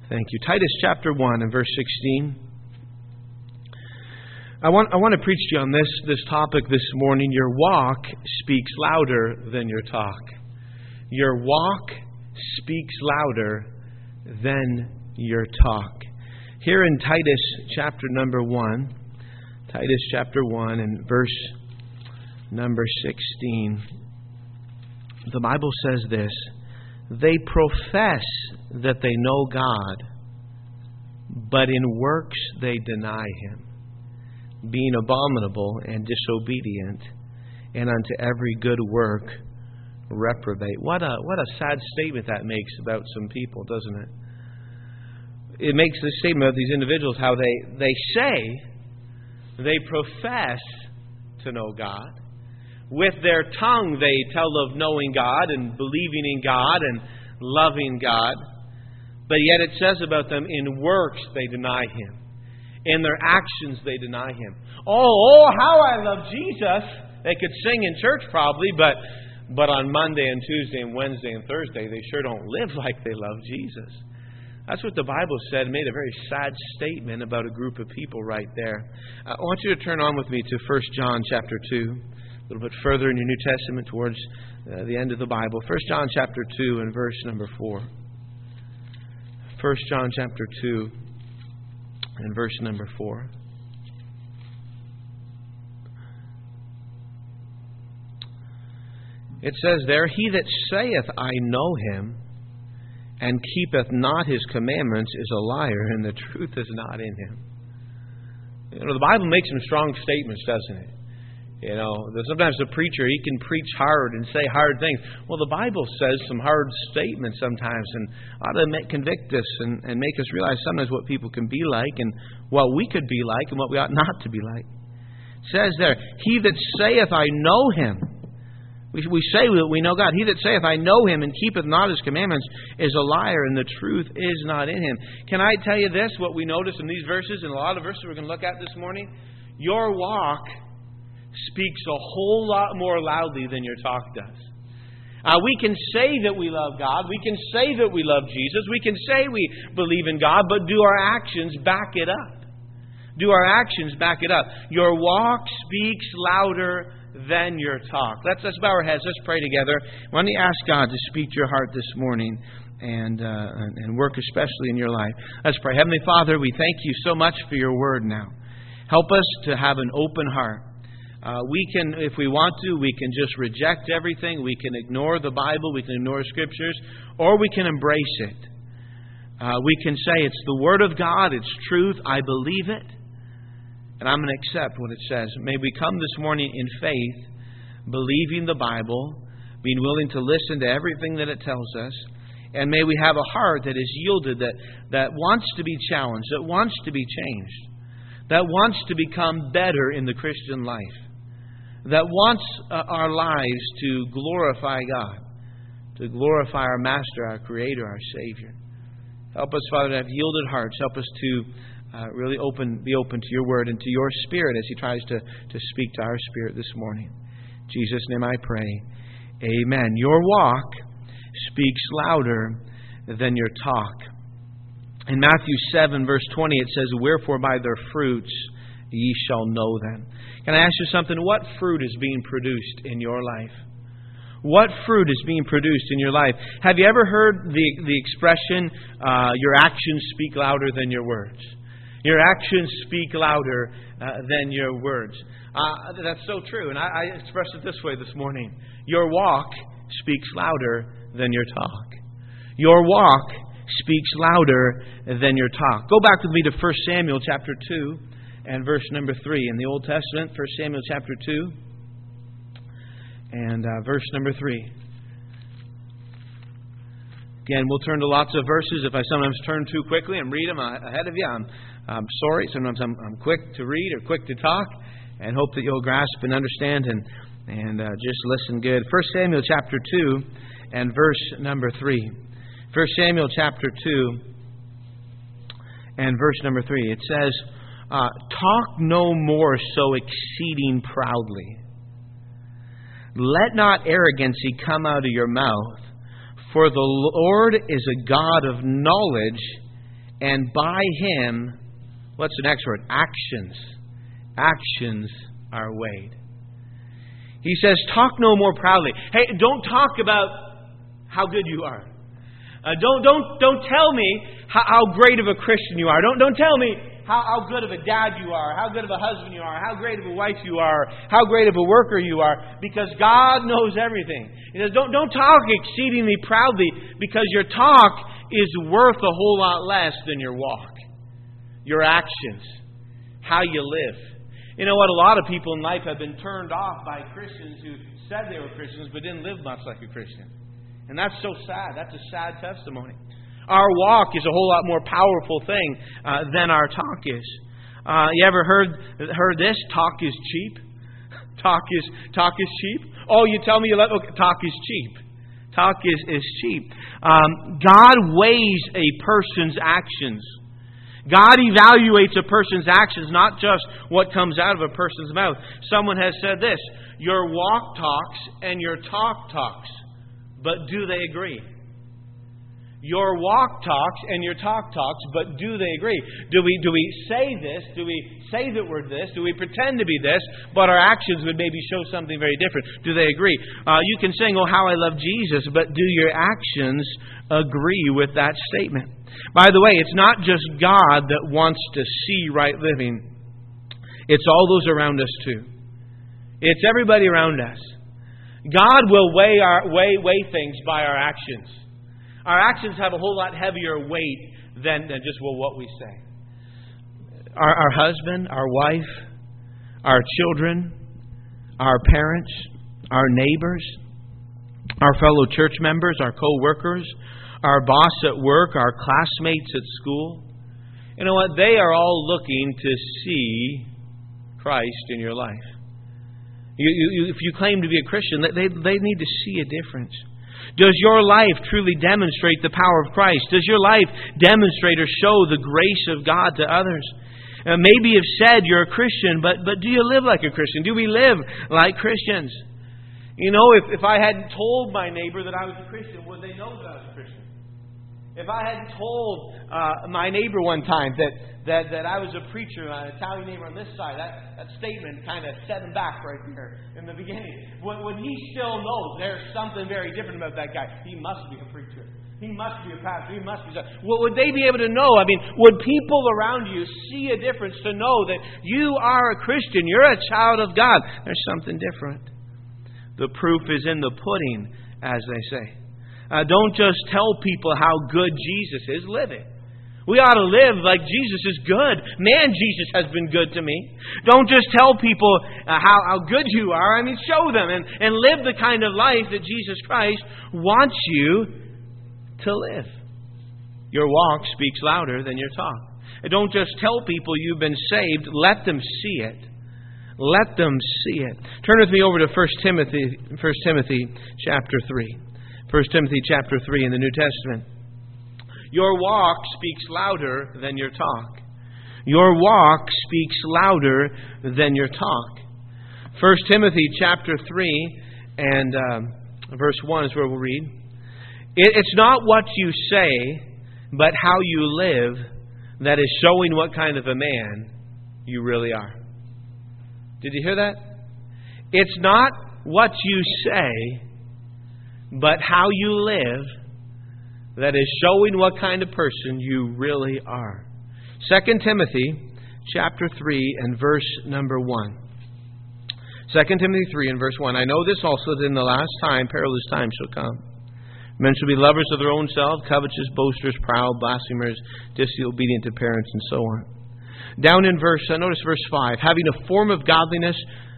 Thank you. Titus chapter 1 and verse 16. I want to preach to you on this topic this morning. Your walk speaks louder than your talk. Your walk speaks louder than your talk. Here in Titus chapter number 1, Titus chapter 1 and verse number 16, the Bible says this: they profess that they know God, but in works they deny Him, being abominable and disobedient, and unto every good work reprobate. What a sad statement that makes about some people, doesn't it? It makes this statement of these individuals, how they say they profess to know God. With their tongue they tell of knowing God and believing in God and loving God. But yet it says about them, in works they deny Him. In their actions they deny Him. Oh, how I love Jesus. They could sing in church probably, but on Monday and Tuesday and Wednesday and Thursday they sure don't live like they love Jesus. That's what the Bible said. It made a very sad statement about a group of people right there. I want you to turn on with me to 1 John chapter 2. A little bit further in your New Testament towards the end of the Bible. 1 John chapter 2 and verse number 4. 1 John chapter 2 and verse number 4. It says there, he that saith, I know Him, and keepeth not His commandments is a liar, and the truth is not in him. You know, the Bible makes some strong statements, doesn't it? You know, sometimes the preacher, he can preach hard and say hard things. Well, the Bible says some hard statements sometimes and ought to convict us and make us realize sometimes what people can be like and what we could be like and what we ought not to be like. It says there, he that saith, I know Him. We say that we know God. He that saith, I know Him, and keepeth not His commandments is a liar, and the truth is not in him. Can I tell you this, what we notice in these verses, and a lot of verses we're going to look at this morning? Your walk speaks a whole lot more loudly than your talk does. We can say that we love God. We can say that we love Jesus. We can say we believe in God, but do our actions back it up? Do our actions back it up? Your walk speaks louder than your talk. Let's bow our heads. Let's pray together. Why don't you ask God to speak to your heart this morning and work especially in your life. Let's pray. Heavenly Father, we thank You so much for Your word now. Help us to have an open heart. We can, if we want to, we can just reject everything. We can ignore the Bible. We can ignore Scriptures. Or we can embrace it. We can say it's the Word of God. It's truth. I believe it. And I'm going to accept what it says. May we come this morning in faith, believing the Bible, being willing to listen to everything that it tells us. And may we have a heart that is yielded, that wants to be challenged, that wants to be changed, that wants to become better in the Christian life, that wants our lives to glorify God, to glorify our Master, our Creator, our Savior. Help us, Father, to have yielded hearts. Help us to really be open to Your Word and to Your Spirit as He tries to speak to our spirit this morning. In Jesus' name I pray. Amen. Your walk speaks louder than your talk. In Matthew 7, verse 20, it says, wherefore by their fruits ye shall know them. Can I ask you something? What fruit is being produced in your life? What fruit is being produced in your life? Have you ever heard the expression, your actions speak louder than your words? Your actions speak louder than your words. That's so true. And I express it this way this morning. Your walk speaks louder than your talk. Your walk speaks louder than your talk. Go back with me to 1 Samuel chapter 2 and verse number 3 in the Old Testament. 1 Samuel chapter 2 and verse number 3. Again, we'll turn to lots of verses. If I sometimes turn too quickly and read them ahead of you, I'm sorry. Sometimes I'm quick to read or quick to talk, and hope that you'll grasp and understand and just listen good. 1 Samuel chapter 2 and verse number 3. 1 Samuel chapter 2 and verse number 3. It says, talk no more so exceeding proudly. Let not arrogancy come out of your mouth, for the Lord is a God of knowledge, And by Him, what's the next word? Actions. Actions are weighed. He says, talk no more proudly. Hey, don't talk about how good you are. Don't tell me how great of a Christian you are. Don't tell me how good of a dad you are, how good of a husband you are, how great of a wife you are, how great of a worker you are, because God knows everything. He says, don't talk exceedingly proudly, because your talk is worth a whole lot less than your walk. Your actions, how you live. You know what? A lot of people in life have been turned off by Christians who said they were Christians but didn't live much like a Christian. And that's so sad. That's a sad testimony. Our walk is a whole lot more powerful thing than our talk is. You ever heard this? Talk is cheap. Talk is cheap. Oh, you tell me you talk is cheap. Talk is cheap. God weighs a person's actions. God evaluates a person's actions, not just what comes out of a person's mouth. Someone has said this: your walk talks and your talk talks, but do they agree? Your walk talks and your talk talks, but do they agree? Do we say this? Do we say that we're this? Do we pretend to be this? But our actions would maybe show something very different. Do they agree? You can sing, "Oh, how I love Jesus," but do your actions agree with that statement? By the way, it's not just God that wants to see right living. It's all those around us too. It's everybody around us. God will weigh things by our actions. Our actions have a whole lot heavier weight than just what we say. Our husband, our wife, our children, our parents, our neighbors, our fellow church members, our co-workers, our boss at work, our classmates at school. You know what? They are all looking to see Christ in your life. If you claim to be a Christian, they need to see a difference. Does your life truly demonstrate the power of Christ? Does your life demonstrate or show the grace of God to others? Maybe you've said you're a Christian, but do you live like a Christian? Do we live like Christians? You know, if I hadn't told my neighbor that I was a Christian, would they know that I was a Christian? If I hadn't told my neighbor one time that I was a preacher, an Italian neighbor on this side, that statement kind of set him back right there in the beginning. Would he still know there's something very different about that guy? He must be a preacher. He must be a pastor. He must be. Well, would they be able to know? I mean, would people around you see a difference to know that you are a Christian? You're a child of God. There's something different. The proof is in the pudding, as they say. Don't just tell people how good Jesus is. Live it. We ought to live like Jesus is good. Man, Jesus has been good to me. Don't just tell people how good you are. I mean, show them and live the kind of life that Jesus Christ wants you to live. Your walk speaks louder than your talk. And don't just tell people you've been saved. Let them see it. Let them see it. Turn with me over to 1 Timothy chapter 3. 1 Timothy chapter 3 in the New Testament. Your walk speaks louder than your talk. Your walk speaks louder than your talk. 1 Timothy chapter 3 and verse 1 is where we'll read. It's not what you say, but how you live that is showing what kind of a man you really are. Did you hear that? It's not what you say, but how you live that is showing what kind of person you really are. 2 Timothy chapter 3 and verse number 1. 2 Timothy 3 and verse 1. I know this also, that in the last time perilous times shall come. Men shall be lovers of their own self, covetous, boasters, proud, blasphemers, disobedient to parents, and so on. Down in notice verse 5. Having a form of godliness,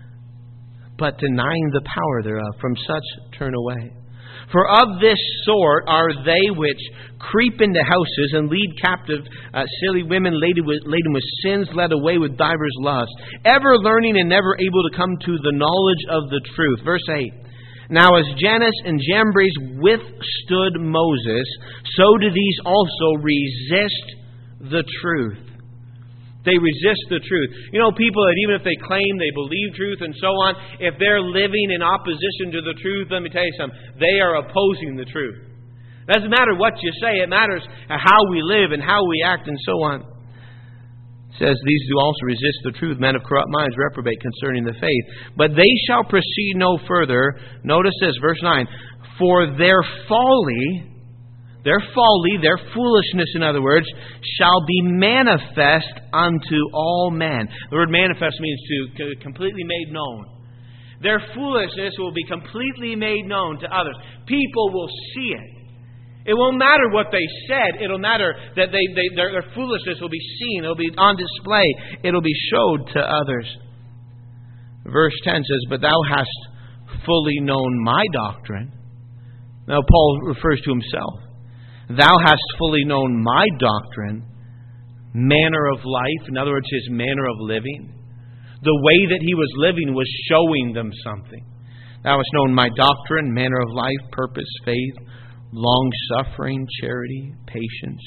but denying the power thereof. From such turn away. For of this sort are they which creep into houses and lead captive silly women laden with sins, led away with divers lusts, ever learning and never able to come to the knowledge of the truth. Verse 8. Now as Jannes and Jambres withstood Moses, so do these also resist the truth. They resist the truth. You know, people that even if they claim they believe truth and so on, if they're living in opposition to the truth, let me tell you something, they are opposing the truth. It doesn't matter what you say. It matters how we live and how we act and so on. It says, these do also resist the truth. Men of corrupt minds reprobate concerning the faith. But they shall proceed no further. Notice this, verse 9. For their folly, their foolishness, in other words, shall be manifest unto all men. The word manifest means to completely made known. Their foolishness will be completely made known to others. People will see it. It won't matter what they said. It'll matter that their foolishness will be seen. It'll be on display. It'll be showed to others. Verse 10 says, but thou hast fully known my doctrine. Now Paul refers to himself. Thou hast fully known my doctrine, manner of life. In other words, his manner of living. The way that he was living was showing them something. Thou hast known my doctrine, manner of life, purpose, faith, long-suffering, charity, patience.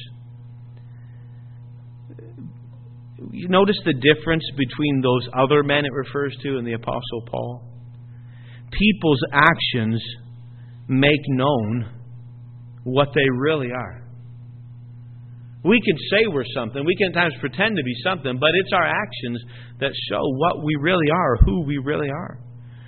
You notice the difference between those other men it refers to and the Apostle Paul? People's actions make known what they really are. We can say we're something. We can at times pretend to be something, but it's our actions that show what we really are, who we really are.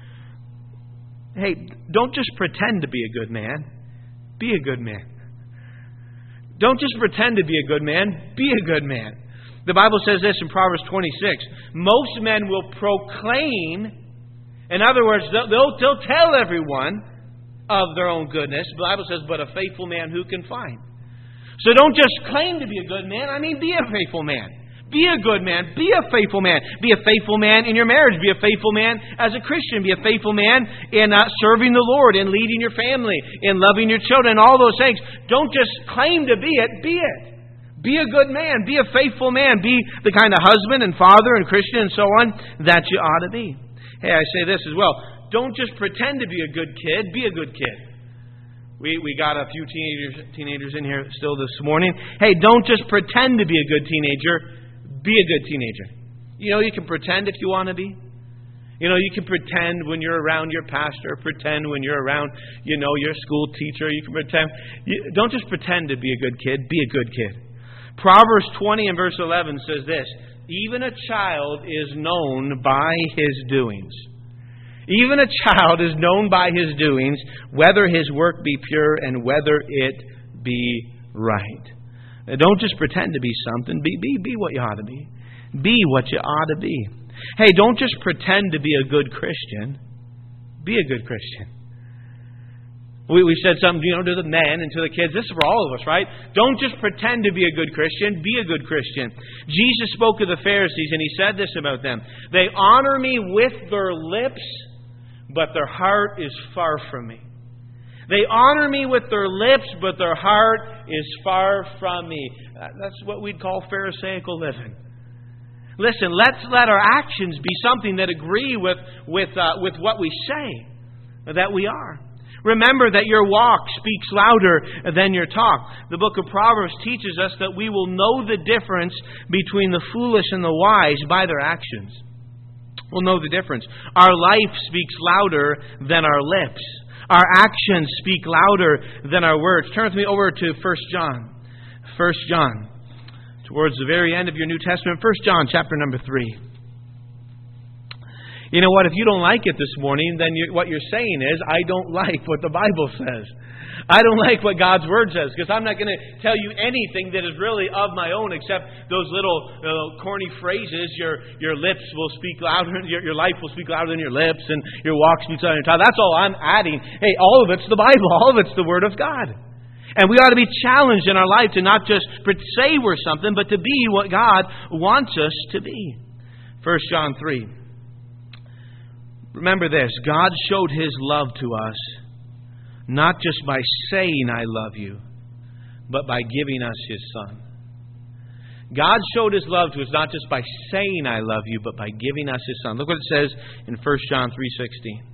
Hey, don't just pretend to be a good man. Be a good man. Don't just pretend to be a good man. Be a good man. The Bible says this in Proverbs 26. Most men will proclaim, in other words, they'll tell everyone of their own goodness. The Bible says, but a faithful man who can find? So don't just claim to be a good man. I mean, be a faithful man. Be a good man. Be a faithful man. Be a faithful man in your marriage. Be a faithful man as a Christian. Be a faithful man in serving the Lord, in leading your family, in loving your children, all those things. Don't just claim to be it. Be it. Be a good man. Be a faithful man. Be the kind of husband and father and Christian and so on that you ought to be. Hey, I say this as well. Don't just pretend to be a good kid. Be a good kid. We got a few teenagers in here still this morning. Hey, don't just pretend to be a good teenager. Be a good teenager. You know, you can pretend if you want to be. You know, you can pretend when you're around your pastor, pretend when you're around, your school teacher. You can pretend. Don't just pretend to be a good kid. Be a good kid. Proverbs 20 and verse 11 says this, even a child is known by his doings. Even a child is known by his doings, whether his work be pure and whether it be right. Don't just pretend to be something. Be what you ought to be. Be what you ought to be. Hey, don't just pretend to be a good Christian. Be a good Christian. We said something, to the men and to the kids. This is for all of us, right? Don't just pretend to be a good Christian. Be a good Christian. Jesus spoke of the Pharisees and he said this about them. They honor me with their lips, but their heart is far from me. They honor me with their lips, but their heart is far from me. That's what we'd call Pharisaical living. Listen, let's let our actions be something that agree with what we say that we are. Remember that your walk speaks louder than your talk. The book of Proverbs teaches us that we will know the difference between the foolish and the wise by their actions. We'll know the difference. Our life speaks louder than our lips. Our actions speak louder than our words. Turn with me over to 1 John. 1 John. Towards the very end of your New Testament. 1 John chapter number 3. You know what? If you don't like it this morning, then what you're saying is, I don't like what the Bible says. I don't like what God's Word says, because I'm not going to tell you anything that is really of my own except those little corny phrases. Your lips will speak louder, your life will speak louder than your lips, and your walk speaks louder than your tongue. That's all I'm adding. Hey, all of it's the Bible. All of it's the Word of God. And we ought to be challenged in our life to not just say we're something, but to be what God wants us to be. 1 John 3. Remember this, God showed His love to us not just by saying, I love you, but by giving us His Son. God showed His love to us not just by saying, I love you, but by giving us His Son. Look what it says in 1 John 3:16.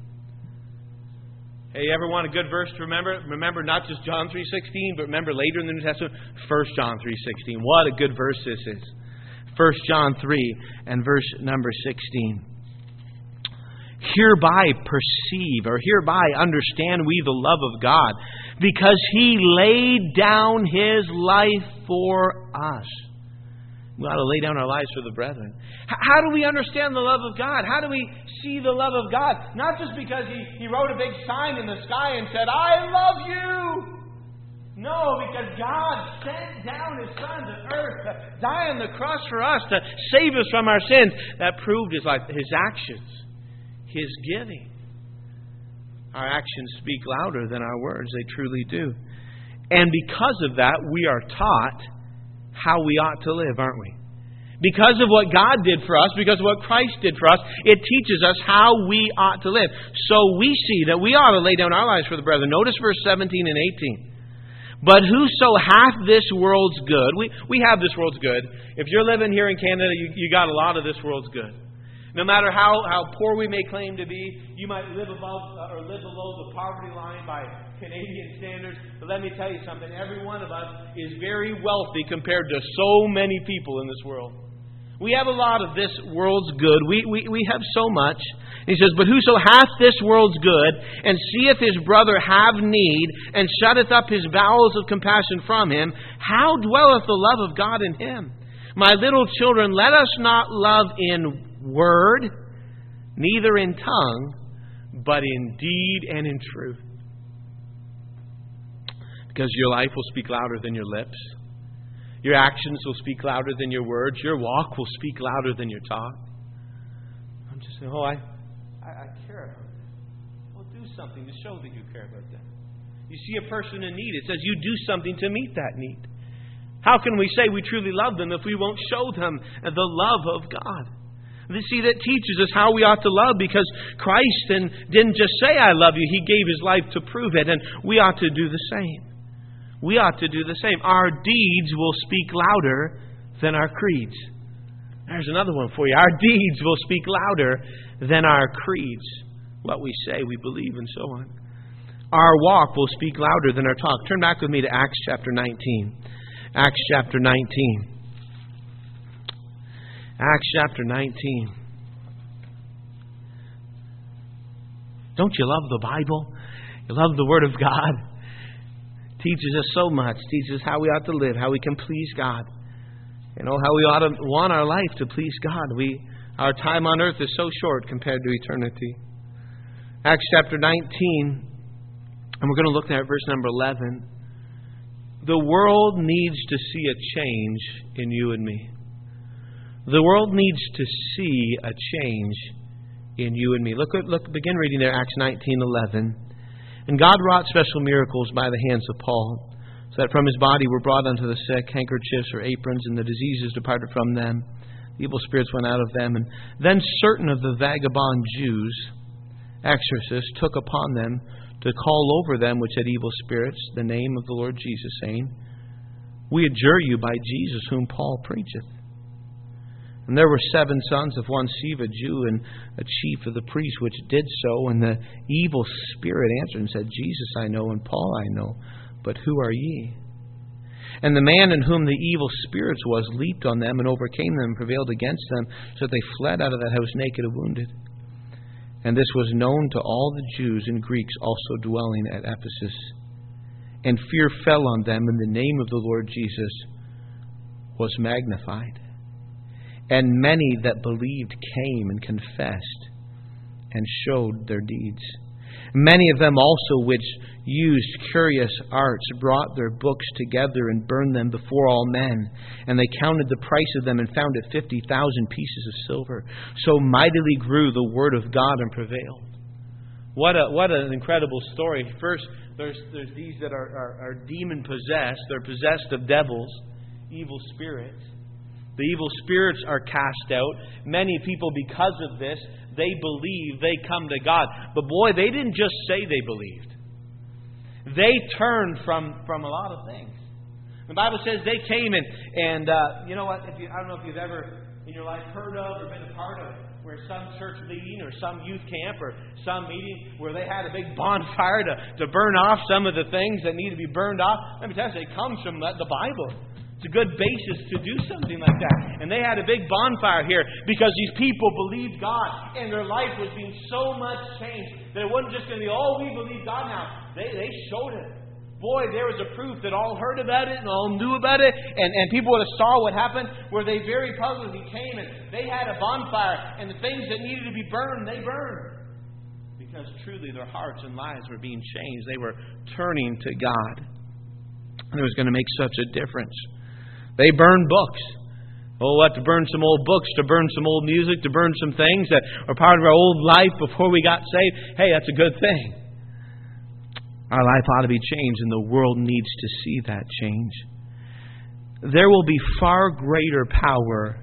Hey, you ever want a good verse to remember? Remember not just John 3:16, but remember later in the New Testament, 1 John 3:16. What a good verse this is. 1 John 3 and verse number 16. hereby perceive, or hereby understand we the love of God, because He laid down His life for us. We ought to lay down our lives for the brethren. How do we understand the love of God? How do we see the love of God? Not just because He wrote a big sign in the sky and said, "I love you." No, because God sent down His Son to earth to die on the cross for us, to save us from our sins. That proved His life, His actions, His giving. Our actions speak louder than our words. They truly do. And because of that, we are taught how we ought to live, aren't we? Because of what God did for us, because of what Christ did for us, it teaches us how we ought to live. So we see that we ought to lay down our lives for the brethren. Notice verse 17 and 18. But whoso hath this world's good, we have this world's good. If you're living here in Canada, you got a lot of this world's good. No matter how poor we may claim to be, you might live above or live below the poverty line by Canadian standards. But let me tell you something. Every one of us is very wealthy compared to so many people in this world. We have a lot of this world's good. We have so much. He says, but whoso hath this world's good, and seeth his brother have need, and shutteth up his bowels of compassion from him, how dwelleth the love of God in him? My little children, let us not love in word, neither in tongue, but in deed and in truth. Because your life will speak louder than your lips. Your actions will speak louder than your words. Your walk will speak louder than your talk. I'm just saying, I care about that. Well, do something to show that you care about that. You see a person in need. It says you do something to meet that need. How can we say we truly love them if we won't show them the love of God? You see, that teaches us how we ought to love, because Christ didn't just say, "I love you." He gave His life to prove it, and we ought to do the same. We ought to do the same. Our deeds will speak louder than our creeds. There's another one for you. Our deeds will speak louder than our creeds. What we say, we believe, and so on. Our walk will speak louder than our talk. Turn back with me to Acts chapter 19. Acts chapter 19. Acts chapter 19. Don't you love the Bible? You love the Word of God? Teaches us so much. Teaches us how we ought to live, how we can please God. You know, how we ought to want our life to please God. Our time on earth is so short compared to eternity. Acts chapter 19, and we're going to look at verse number 11. The world needs to see a change in you and me. The world needs to see a change in you and me. Begin reading there, Acts 19:11. And God wrought special miracles by the hands of Paul, so that from his body were brought unto the sick handkerchiefs or aprons, and the diseases departed from them. The evil spirits went out of them. And then certain of the vagabond Jews, exorcists, took upon them to call over them which had evil spirits the name of the Lord Jesus, saying, We adjure you by Jesus whom Paul preacheth. And there were 7 sons of one Sceva, Jew, and a chief of the priests, which did so. And the evil spirit answered and said, Jesus I know, and Paul I know, but who are ye? And the man in whom the evil spirits was leaped on them and overcame them and prevailed against them, so that they fled out of that house naked and wounded. And this was known to all the Jews and Greeks also dwelling at Ephesus. And fear fell on them, and the name of the Lord Jesus was magnified. And many that believed came and confessed and showed their deeds. Many of them also which used curious arts brought their books together and burned them before all men. And they counted the price of them and found it 50,000 pieces of silver. So mightily grew the word of God and prevailed. What an incredible story. First, there's these that are demon possessed. They're possessed of devils, evil spirits. The evil spirits are cast out. Many people, because of this, they believe, they come to God. But boy, they didn't just say they believed. They turned from a lot of things. The Bible says they came and you know what? I don't know if you've ever in your life heard of or been a part of where some church meeting or some youth camp or some meeting where they had a big bonfire to burn off some of the things that need to be burned off. Let me tell you, it comes from the Bible. It's a good basis to do something like that. And they had a big bonfire here because these people believed God and their life was being so much changed that it wasn't just going to be, oh, we believe God now. They showed it. Boy, there was a proof that all heard about it and all knew about it. And people would have saw what happened where they very publicly came and they had a bonfire and the things that needed to be burned, they burned. Because truly their hearts and lives were being changed. They were turning to God. And it was going to make such a difference. They burned books. Oh, we'll have to burn some old books, to burn some old music, to burn some things that are part of our old life before we got saved. Hey, that's a good thing. Our life ought to be changed, and the world needs to see that change. There will be far greater power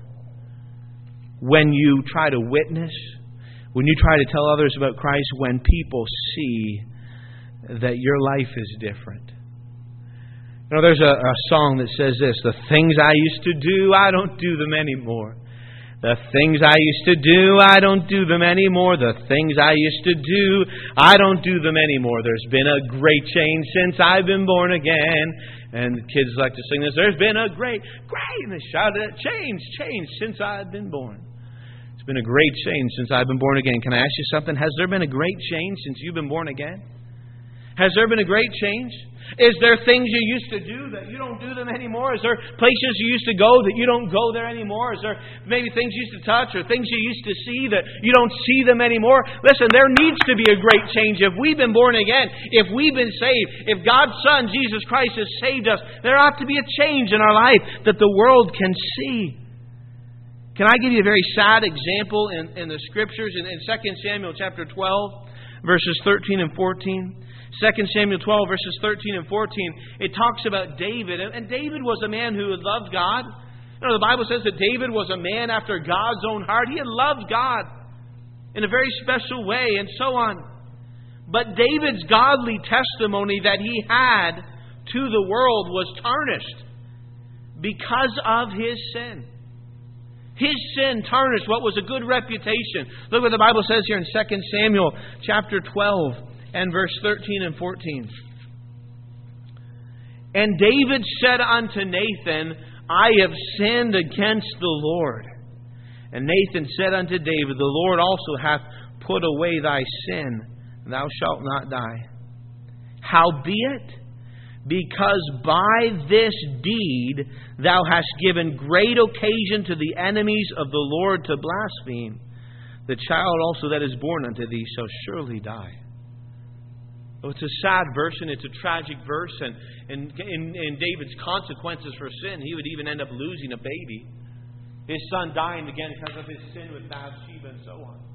when you try to witness, when you try to tell others about Christ, when people see that your life is different. You know, there's a song that says this: the things I used to do, I don't do them anymore. The things I used to do, I don't do them anymore. The things I used to do, I don't do them anymore. There's been a great change since I've been born again. And kids like to sing this. There's been a great, and they shout it, change since I've been born. It's been a great change since I've been born again. Can I ask you something? Has there been a great change since you've been born again? Has there been a great change? Is there things you used to do that you don't do them anymore? Is there places you used to go that you don't go there anymore? Is there maybe things you used to touch or things you used to see that you don't see them anymore? Listen, there needs to be a great change. If we've been born again, if we've been saved, if God's Son, Jesus Christ, has saved us, there ought to be a change in our life that the world can see. Can I give you a very sad example in the Scriptures? In 2 Samuel chapter 12, verses 13 and 14. 2 Samuel 12, verses 13 and 14, it talks about David. And David was a man who had loved God. You know, the Bible says that David was a man after God's own heart. He had loved God in a very special way and so on. But David's godly testimony that he had to the world was tarnished because of his sin. His sin tarnished what was a good reputation. Look what the Bible says here in 2 Samuel chapter 12. And verse 13 and 14. And David said unto Nathan, I have sinned against the Lord. And Nathan said unto David, the Lord also hath put away thy sin, and thou shalt not die. Howbeit, because by this deed thou hast given great occasion to the enemies of the Lord to blaspheme, the child also that is born unto thee shall surely die. Oh, it's a sad verse and it's a tragic verse. And in David's consequences for sin, he would even end up losing a baby. His son dying again because of his sin with Bathsheba and so on.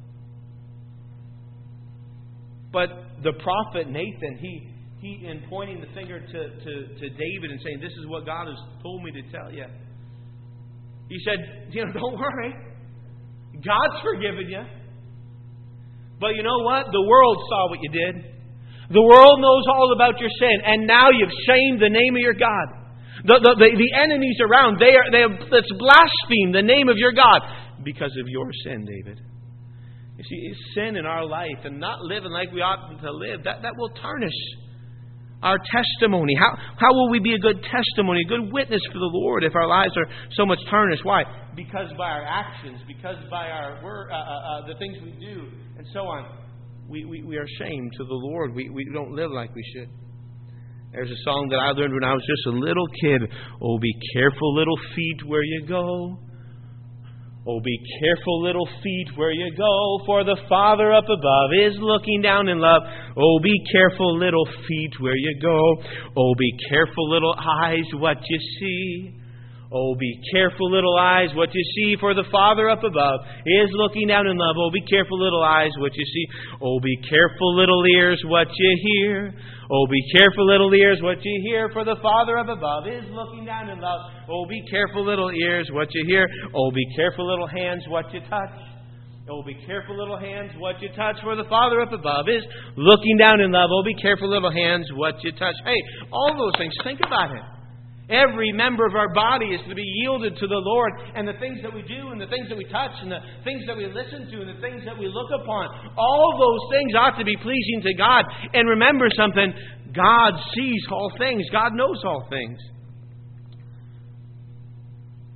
But the prophet Nathan, he in pointing the finger to David and saying, this is what God has told me to tell you. He said, don't worry. God's forgiven you. But you know what? The world saw what you did. The world knows all about your sin, and now you've shamed the name of your God. The enemies around, let's blaspheme the name of your God because of your sin, David. You see, sin in our life and not living like we ought to live, that will tarnish our testimony. How will we be a good testimony, a good witness for the Lord if our lives are so much tarnished? Why? Because by our actions, because by our the things we do, and so on. We are ashamed to the Lord. We don't live like we should. There's a song that I learned when I was just a little kid. Oh, be careful, little feet, where you go. Oh, be careful, little feet, where you go, for the Father up above is looking down in love. Oh, be careful, little feet, where you go. Oh, be careful, little eyes, what you see. Oh, be careful, little eyes, what you see, for the Father up above is looking down in love. Oh, be careful, little eyes, what you see. Oh, be careful, little ears, what you hear. Oh, be careful, little ears, what you hear, for the Father up above is looking down in love. Oh, be careful, little ears, what you hear. Oh, be careful, little hands, what you touch. Oh, be careful, little hands, what you touch, for the Father up above is looking down in love. Oh, be careful, little hands, what you touch. Hey, all those things, think about it. Every member of our body is to be yielded to the Lord, and the things that we do, and the things that we touch, and the things that we listen to, and the things that we look upon, all those things ought to be pleasing to God. And remember something, God sees all things. God knows all things.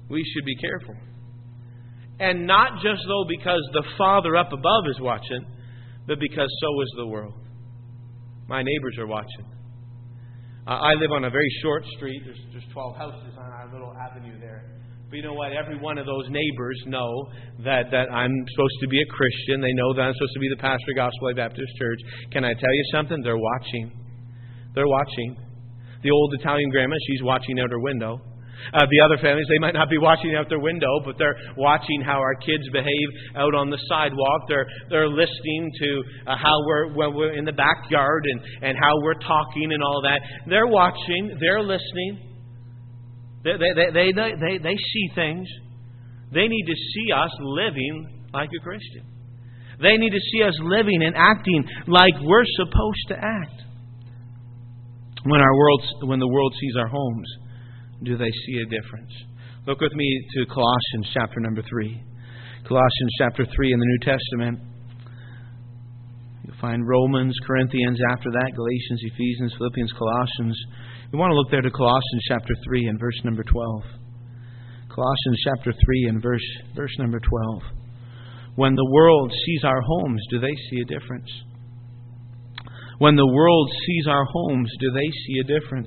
we should be careful. And not just, though, because the Father up above is watching, but because so is the world. My neighbors are watching. I live on a very short street. There's 12 houses on our little avenue there. But you know what? Every one of those neighbors know that I'm supposed to be a Christian. They know that I'm supposed to be the pastor of Gospel Light Baptist Church. Can I tell you something? They're watching. They're watching. The old Italian grandma, she's watching out her window. The other families, they might not be watching out their window, but they're watching how our kids behave out on the sidewalk. They're listening to how we're in the backyard and how we're talking and all that. They're watching. They're listening. They see things. They need to see us living like a Christian. They need to see us living and acting like we're supposed to act. When the world sees our homes, do they see a difference? Look with me to Colossians chapter number 3. Colossians chapter 3 in the New Testament. You'll find Romans, Corinthians after that, Galatians, Ephesians, Philippians, Colossians. We want to look there to Colossians chapter 3 and verse number 12. Colossians chapter 3 and verse number 12. When the world sees our homes, do they see a difference? When the world sees our homes, do they see a difference?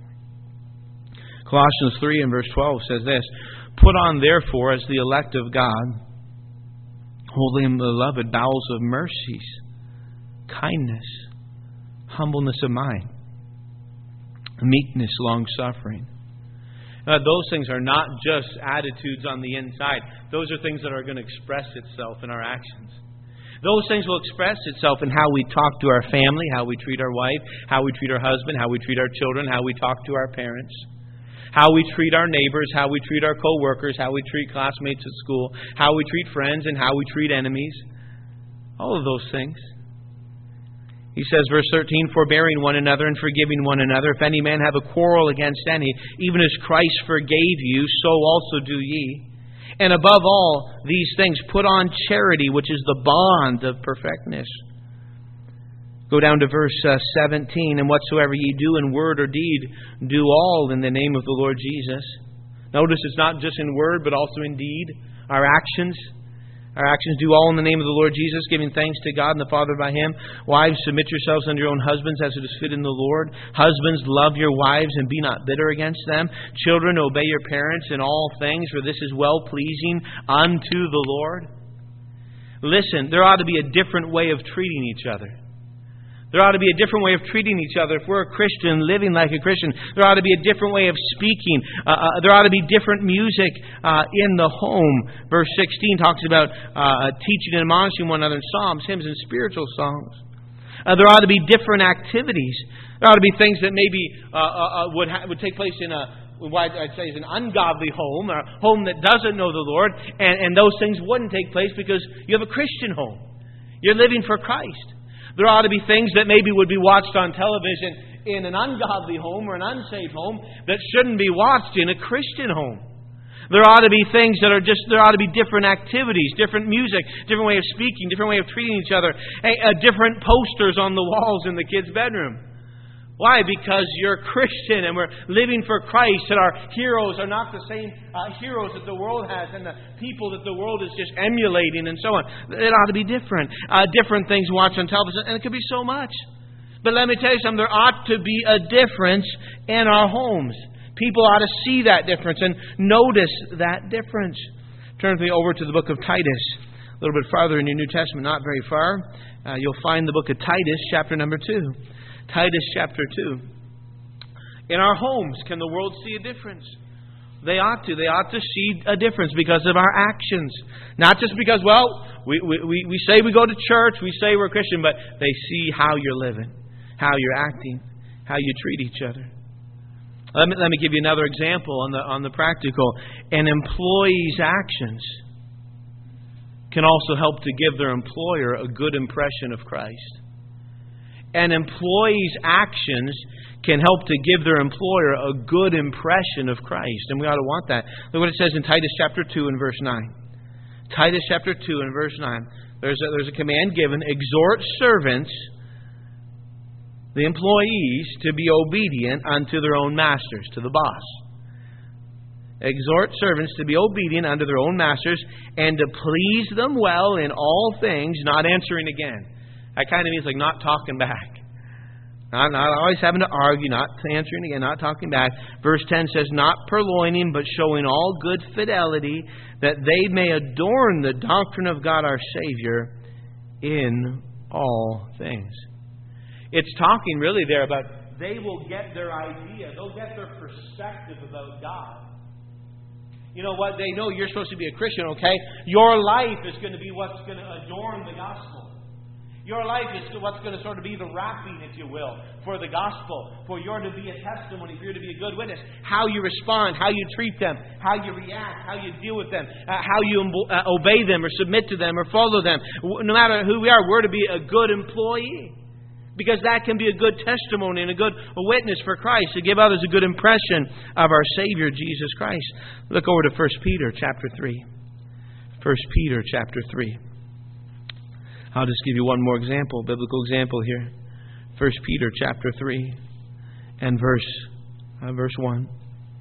Colossians 3 and verse 12 says this, Put on therefore as the elect of God, holy and beloved, bowels of mercies, kindness, humbleness of mind, meekness, long-suffering. Those things are not just attitudes on the inside. Those are things that are going to express itself in our actions. Those things will express itself in how we talk to our family, how we treat our wife, how we treat our husband, how we treat our children, how we talk to our parents, how we treat our neighbors, how we treat our co-workers, how we treat classmates at school, how we treat friends, and how we treat enemies. All of those things. He says, verse 13, Forbearing one another and forgiving one another. If any man have a quarrel against any, even as Christ forgave you, so also do ye. And above all these things, put on charity, which is the bond of perfectness. Go down to verse 17. And whatsoever ye do in word or deed, do all in the name of the Lord Jesus. Notice it's not just in word, but also in deed. Our actions do all in the name of the Lord Jesus, giving thanks to God and the Father by Him. Wives, submit yourselves unto your own husbands as it is fit in the Lord. Husbands, love your wives and be not bitter against them. Children, obey your parents in all things, for this is well-pleasing unto the Lord. Listen, there ought to be a different way of treating each other. There ought to be a different way of treating each other. If we're a Christian, living like a Christian, there ought to be a different way of speaking. There ought to be different music in the home. Verse 16 talks about teaching and admonishing one another in psalms, hymns, and spiritual songs. There ought to be different activities. There ought to be things that maybe would take place in what I'd say is an ungodly home, or a home that doesn't know the Lord, and those things wouldn't take place because you have a Christian home. You're living for Christ. There ought to be things that maybe would be watched on television in an ungodly home or an unsaved home that shouldn't be watched in a Christian home. There ought to be things that are there ought to be different activities, different music, different way of speaking, different way of treating each other, different posters on the walls in the kids' bedroom. Why? Because you're Christian and we're living for Christ, and our heroes are not the same heroes that the world has and the people that the world is just emulating and so on. It ought to be different. Different things watched on television, and it could be so much. But let me tell you something, there ought to be a difference in our homes. People ought to see that difference and notice that difference. Turn with me over to the book of Titus. A little bit farther in your New Testament, not very far. You'll find the book of Titus, chapter number 2. Titus chapter 2. In our homes, can the world see a difference? They ought to. They ought to see a difference because of our actions. Not just because, we say we go to church, we say we're Christian, but they see how you're living, how you're acting, how you treat each other. Let me give you another example on the practical. An employee's actions can also help to give their employer a good impression of Christ. An employee's actions can help to give their employer a good impression of Christ. And we ought to want that. Look what it says in Titus chapter 2 and verse 9. Titus chapter 2 and verse 9. There's a command given, exhort servants, the employees, to be obedient unto their own masters, to the boss. Exhort servants to be obedient unto their own masters, and to please them well in all things, not answering again. That kind of means like not talking back. Not always having to argue, not answering again, not talking back. Verse 10 says, not purloining, but showing all good fidelity, that they may adorn the doctrine of God our Savior in all things. It's talking really there about they will get their idea, they'll get their perspective about God. You know what? They know you're supposed to be a Christian, okay? Your life is going to be what's going to adorn the gospel. Your life is what's going to sort of be the wrapping, if you will, for the gospel. For you're to be a testimony, for you're to be a good witness. How you respond, how you treat them, how you react, how you deal with them, how you obey them or submit to them or follow them. No matter who we are, we're to be a good employee. Because that can be a good testimony and a good witness for Christ, to give others a good impression of our Savior, Jesus Christ. Look over to 1 Peter chapter 3. 1 Peter chapter 3. I'll just give you one more example, biblical example here. 1 Peter chapter 3 and verse 1.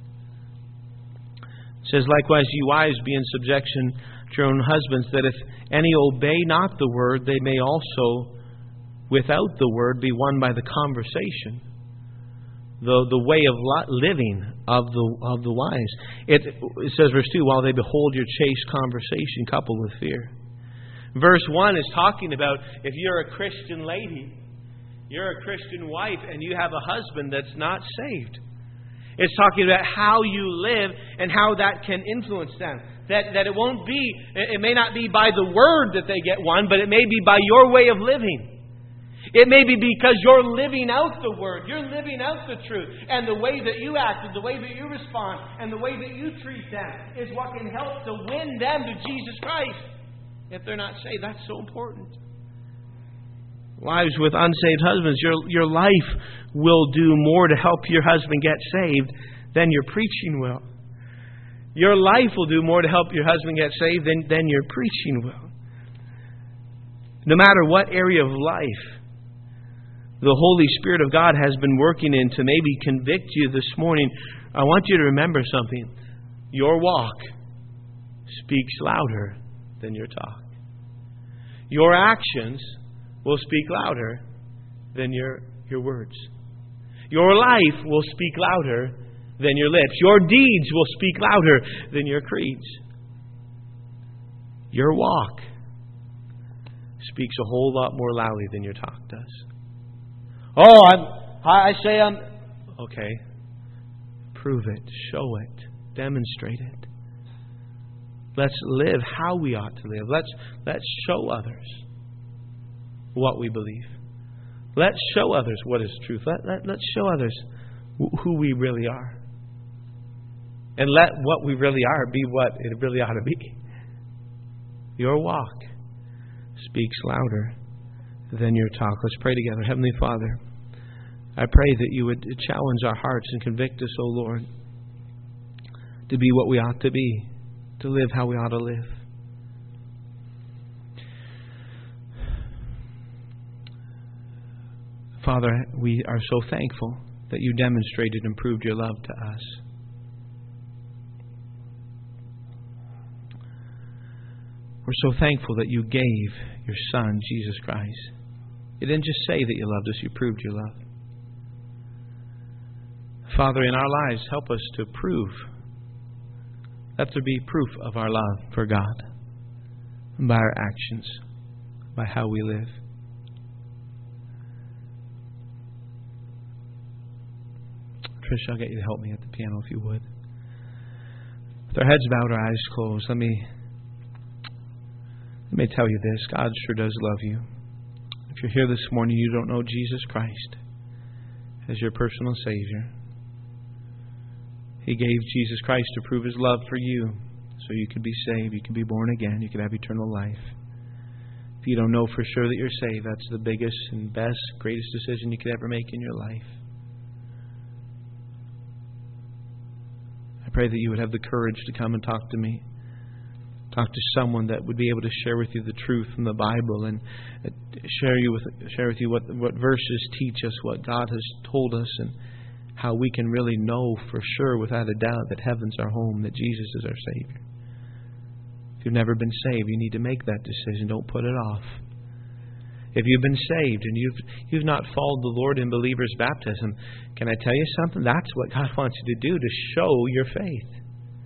It says, likewise, ye wives, be in subjection to your own husbands, that if any obey not the word, they may also, without the word, be won by the conversation, the way of living of the wives. It says, verse 2, while they behold your chaste conversation coupled with fear. Verse 1 is talking about if you're a Christian lady, you're a Christian wife, and you have a husband that's not saved. It's talking about how you live and how that can influence them. That it may not be by the word that they get won, but it may be by your way of living. It may be because you're living out the word. You're living out the truth. And the way that you act, and the way that you respond, and the way that you treat them is what can help to win them to Jesus Christ. If they're not saved, that's so important. Wives with unsaved husbands, your life will do more to help your husband get saved than your preaching will. Your life will do more to help your husband get saved than your preaching will. No matter what area of life the Holy Spirit of God has been working in to maybe convict you this morning, I want you to remember something. Your walk speaks louder than your talk. Your actions will speak louder than your words. Your life will speak louder than your lips. Your deeds will speak louder than your creeds. Your walk speaks a whole lot more loudly than your talk does. Oh, I say I'm... Okay. Prove it. Show it. Demonstrate it. Let's live how we ought to live. Let's show others what we believe. Let's show others what is truth. Let's show others who we really are. And let what we really are be what it really ought to be. Your walk speaks louder than your talk. Let's pray together. Heavenly Father, I pray that you would challenge our hearts and convict us, O Lord, to be what we ought to be, to live how we ought to live. Father, we are so thankful that you demonstrated and proved your love to us. We're so thankful that you gave your Son, Jesus Christ. You didn't just say that you loved us, you proved your love. Father, in our lives, help us to prove. Let there be proof of our love for God by our actions, by how we live. Trish, I'll get you to help me at the piano if you would. With our heads bowed, our eyes closed, let me tell you this. God sure does love you. If you're here this morning, you don't know Jesus Christ as your personal Savior. He gave Jesus Christ to prove His love for you so you could be saved, you could be born again, you could have eternal life. If you don't know for sure that you're saved, that's the biggest and best, greatest decision you could ever make in your life. I pray that you would have the courage to come and talk to me. Talk to someone that would be able to share with you the truth from the Bible and share with you what verses teach us what God has told us and how we can really know for sure, without a doubt, that heaven's our home, that Jesus is our Savior. If you've never been saved, you need to make that decision. Don't put it off. If you've been saved and you've not followed the Lord in believer's baptism, can I tell you something? That's what God wants you to do, to show your faith.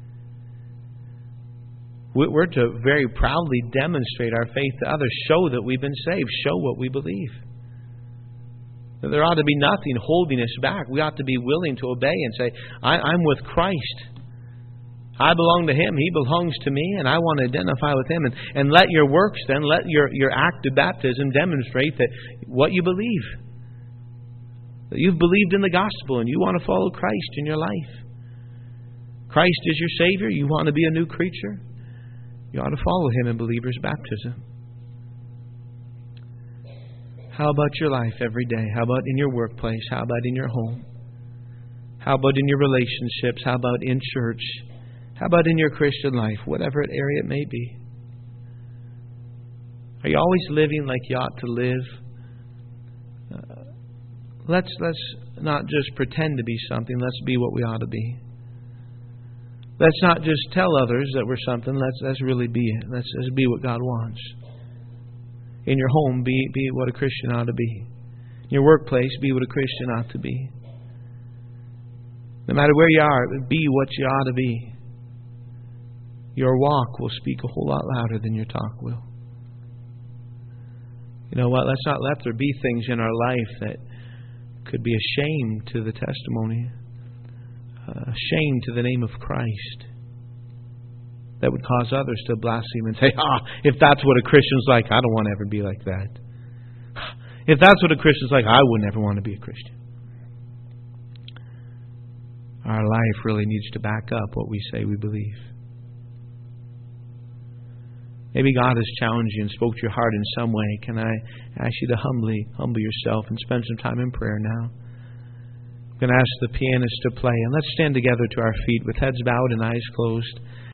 We're to very proudly demonstrate our faith to others, show that we've been saved, show what we believe. There ought to be nothing holding us back. We ought to be willing to obey and say, I'm with Christ. I belong to Him. He belongs to me, and I want to identify with Him. And let your works then, let your act of baptism demonstrate that what you believe. That you've believed in the gospel and you want to follow Christ in your life. Christ is your Savior. You want to be a new creature. You ought to follow Him in believer's baptism. How about your life every day? How about in your workplace? How about in your home? How about in your relationships? How about in church? How about in your Christian life? Whatever area it may be. Are you always living like you ought to live? Let's not just pretend to be something. Let's be what we ought to be. Let's not just tell others that we're something. Let's really be it. Let's be what God wants. In your home, be what a Christian ought to be. In your workplace, be what a Christian ought to be. No matter where you are, be what you ought to be. Your walk will speak a whole lot louder than your talk will. You know what? Let's not let there be things in our life that could be a shame to the testimony, a shame to the name of Christ, that would cause others to blaspheme and say, if that's what a Christian's like, I don't want to ever be like that. If that's what a Christian's like, I would never want to be a Christian. Our life really needs to back up what we say we believe. Maybe God has challenged you and spoke to your heart in some way. Can I ask you to humble yourself and spend some time in prayer now? I'm going to ask the pianist to play. And let's stand together to our feet with heads bowed and eyes closed.